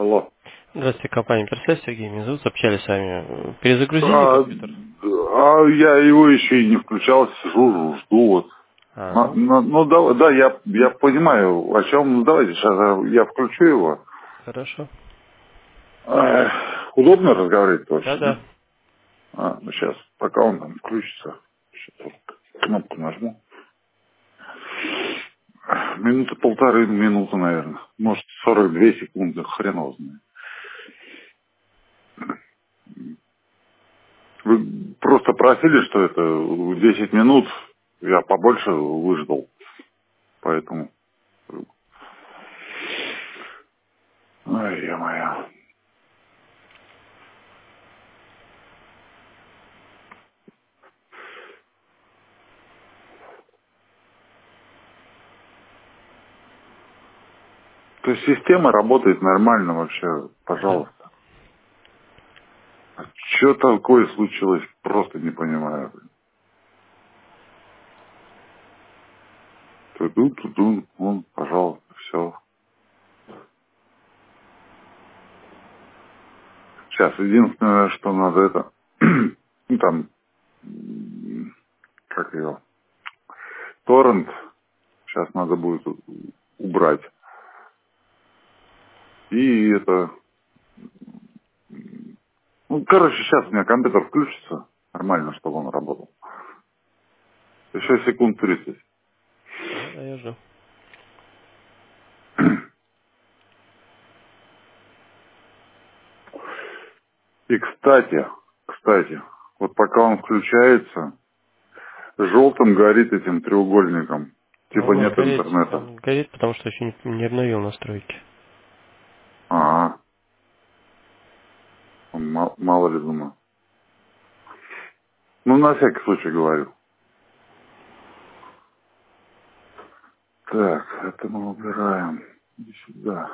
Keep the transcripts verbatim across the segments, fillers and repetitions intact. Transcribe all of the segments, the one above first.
Алло. Здравствуйте, компания Персес, Сергей, меня зовут, общались с вами. Перезагрузили А, компьютер? а я его еще и не включал, сижу, жду вот. А, На- ну, на- ну да, да, я, я понимаю, о чем. Ну, давайте сейчас я включу его. хорошо. Эх, удобно разговаривать вообще, Да-да. да? А, ну сейчас, пока он там включится, сейчас вот кнопку нажму. Минуты полторы, минуты, наверное. Может, сорок две секунды, хрен его знает. Вы просто просили, что это десять минут, я побольше выждал, поэтому... Ой, я-моя. То есть система работает нормально вообще, Да. пожалуйста. Что такое случилось, просто не понимаю. Туду, туду, вон, пожалуйста, все. Сейчас, единственное, что надо это, ну там, м, как его, торрент, сейчас надо будет у- убрать. И это, ну, короче, сейчас у меня компьютер включится, нормально, чтобы он работал. Еще секунд тридцать. Да, да, я жду. И кстати, кстати, вот пока он включается, желтым горит этим треугольником. Ну, Типа у вас нет гореть, интернета. там горит, потому что еще не, не обновил настройки. Ага, ма- мало ли думаю. Ну, на всякий случай говорю. Так, это мы убираем. Иди сюда.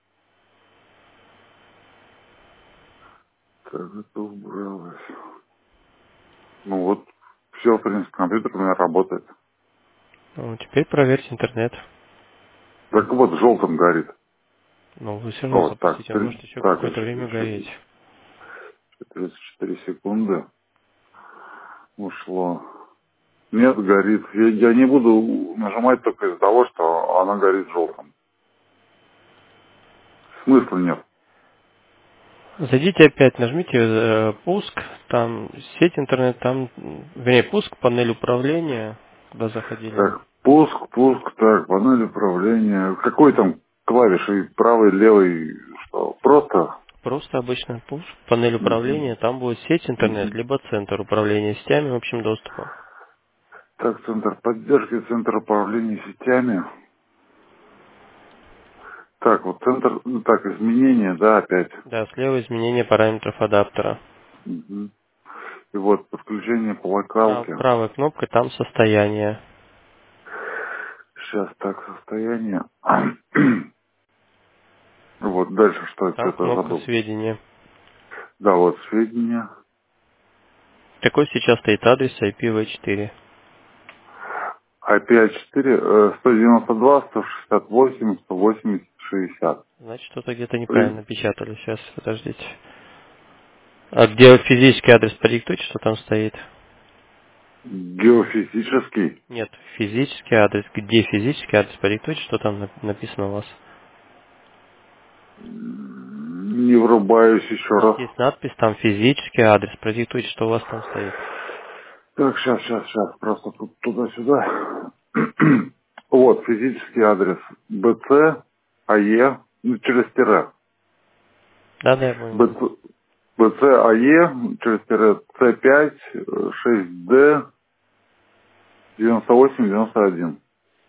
Так, это убралось. Ну вот, все, в принципе, компьютер у меня работает. Ну, теперь проверьте интернет. Так вот, желтым горит. Ну, вы все равно Вот, так, запустите, он три- может еще так, какое-то еще, время еще гореть. тридцать четыре секунды ушло. Нет, горит. Я, я не буду нажимать только из-за того, что она горит желтым. Смысла нет. Зайдите опять, нажмите э, пуск, там сеть интернет, там, м, вернее, пуск, панель управления, куда заходили. Так, пуск, пуск, так, панель управления. Какой там клавишей, правой, левой, что? Просто? Просто обычно пуск, панель Мгм, управления, там будет сеть интернет, мгм. либо центр управления сетями общим доступом. Так, центр поддержки, центр управления сетями. Так, вот центр, ну, так, изменения, да, опять. Да, слева изменение параметров адаптера. Мгм. И вот подключение по Прав- локалке. правой кнопкой там состояние. Сейчас так, состояние. Вот дальше что, Там что-то кнопка забыл. сведения. Да, вот сведения. Какой сейчас стоит адрес ай пи ви четыре? ай пи четыре, э, сто девяносто два, сто шестьдесят восемь, сто восемьдесят, шестьдесят. Значит, что-то где-то И неправильно печатали. Сейчас, подождите. А где физический адрес, продиктуйте, что там стоит? геофизический. Нет, физический адрес. Где физический адрес, продиктуйте, что там нап- написано у вас. Не врубаюсь еще У вас раз. есть надпись, там физический адрес, продиктуйте, что у вас там стоит. Так, сейчас, сейчас, сейчас, просто тут туда-сюда. Вот, физический адрес бэ цэ, а е, ну, через тире. Да-да, я понял. бэ цэ, бэ цэ, а е, через тире, цэ пять, шесть дэ, девяносто восемь, девяносто один.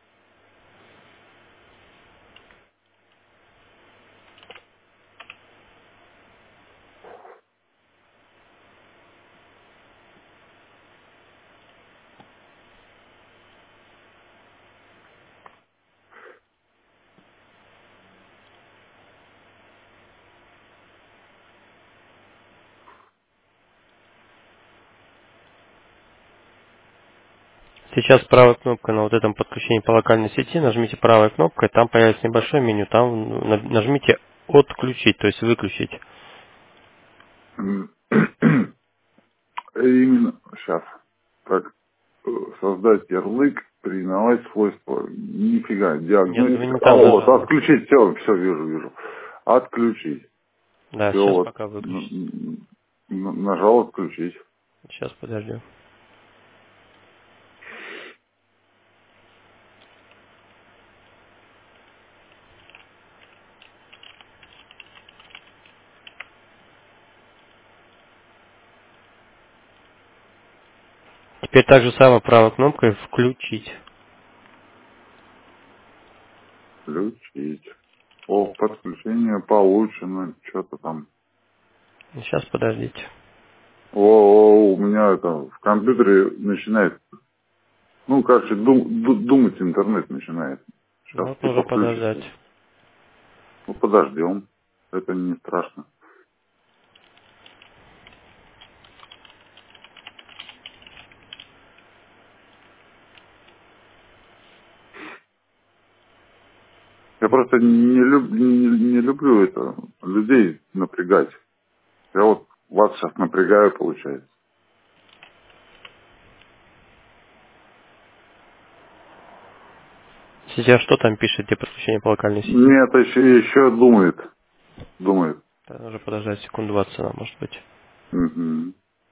Сейчас правой кнопкой на вот этом подключении по локальной сети нажмите правой кнопкой, там появится небольшое меню, там на- нажмите отключить, то есть выключить. Именно сейчас. Так, э, создать ярлык, переименовать свойства. Нифига, Нет, вы диагностика. не А, там вот, нажали. отключить, все, все, вижу, вижу. Отключить. Да, Все, сейчас вот, пока выключить. н- н- нажал отключить. Сейчас подождем. Теперь так же самое правой кнопкой включить. Включить. О, подключение получено, что-то там. Сейчас подождите. О, о, у меня это в компьютере начинает, ну, короче, дум- ду- думать интернет начинает. Сейчас Ну, тоже типа подождать. включится. Ну, подождем. Это не страшно. Я просто не, люб- не, не люблю это, людей напрягать. Я вот вас сейчас напрягаю, получается. Сейчас что там пишет, где подключение по локальной сети? Нет, еще, еще думает. Думает. Да, нужно подождать секунд двадцать, она может быть. Угу.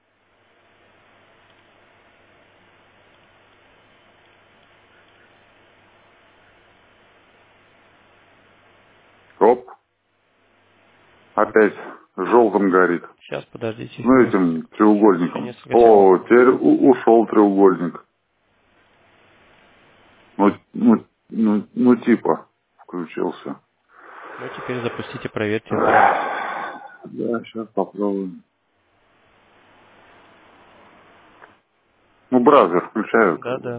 Оп. Опять желтым горит. Сейчас подождите Ну, еще. этим Еще треугольником. несколько О, секунд. теперь у- ушел треугольник. Ну, ну, ну, ну, типа, включился. Ну, теперь запустите, проверьте интернет. Да, сейчас попробуем. Ну, браузер включаю, Да, как бы. да.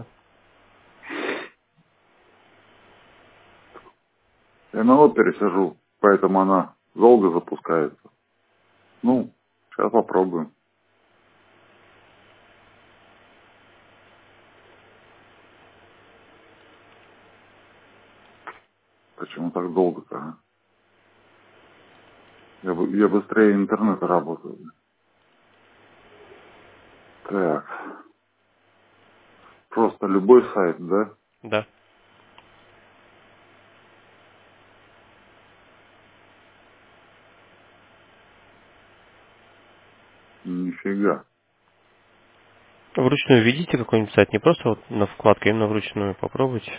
Я на опере сижу, поэтому она долго запускается. Ну, сейчас попробуем. Почему так долго-то, а? Я, бы- я быстрее интернета работаю. Так, просто любой сайт, да? Да. Нифига. Вручную введите какой-нибудь сайт, не просто вот на вкладке, именно вручную попробуйте.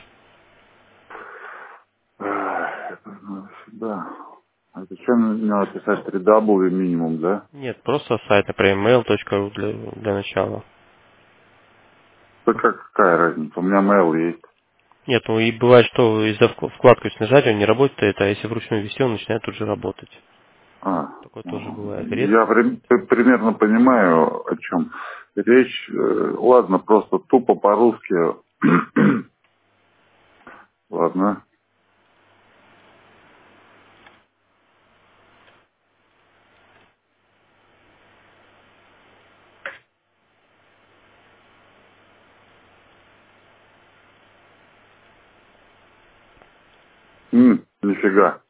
Ах, это надо сюда. А это что надо писать? три дабл ю минимум, да? Нет, просто сайт, например, mail точка ру для, для начала. Да как, какая разница? У меня mail есть. Нет, ну и бывает, что из-за вк- вкладку если нажать, он не работает, а если вручную ввести, он начинает тут же работать. А, Такое тоже ага. бывает. Я Редко. при- при- примерно понимаю, о чем речь. Э, Ладно, просто тупо по-русски. Ладно. М, нифига.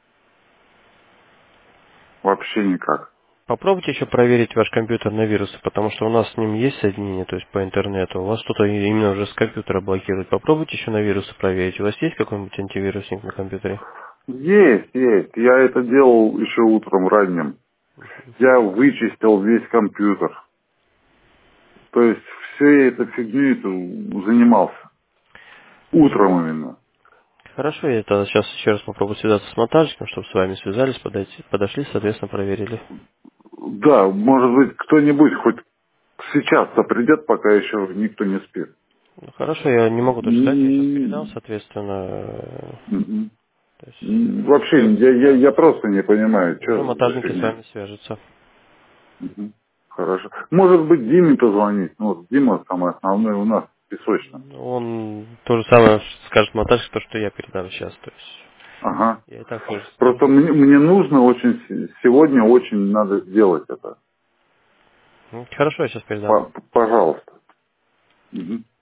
Вообще никак. Попробуйте еще проверить ваш компьютер на вирусы, потому что у нас с ним есть соединение, то есть по интернету. У вас что-то именно уже с компьютера блокирует. Попробуйте еще на вирусы проверить. У вас есть какой-нибудь антивирусник на компьютере? Есть, есть. Я это делал еще утром ранним. Я вычистил весь компьютер. То есть всей этой фигней эту занимался. Утром именно. Хорошо, я тогда сейчас еще раз попробую связаться с монтажником, чтобы с вами связались, подойти, подошли, соответственно, проверили. Да, может быть, кто-нибудь хоть сейчас-то придет, пока еще никто не спит. Ну, хорошо, я не могу тоже ждать, я сейчас передам, М, соответственно, э, мгм. то есть М, Вообще, уже, я, я, да, я просто не понимаю, уже что за монтажники с фигня. вами свяжутся. Мгм. Хорошо. Может быть, Диме позвонить. Ну, вот Дима самый основной у нас, песочно. Он то же самое скажет монтажник, то, что я передам сейчас, то есть Ага. я и так тоже Просто свяжусь. мне, мне нужно очень, с- сегодня очень надо сделать это. Ну, хорошо, я сейчас передам. П- Пожалуйста. Мгм.